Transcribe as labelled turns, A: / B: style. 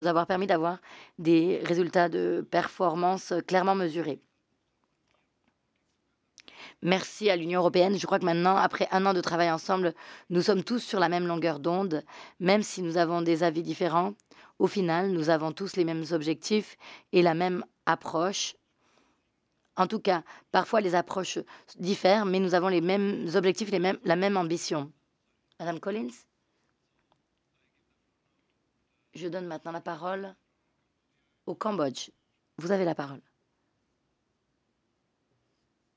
A: avoir permis d'avoir des résultats de performance, clairement mesurés. Merci à l'Union européenne. Je crois que maintenant, après 1 an de travail ensemble, nous sommes tous sur la même longueur d'onde, même si nous avons des avis différents. Au final, nous avons tous les mêmes objectifs et la même approche. En tout cas, parfois les approches diffèrent, mais nous avons les mêmes objectifs, la même ambition. Madame Collins, je donne maintenant la parole au Cambodge. Vous avez la parole.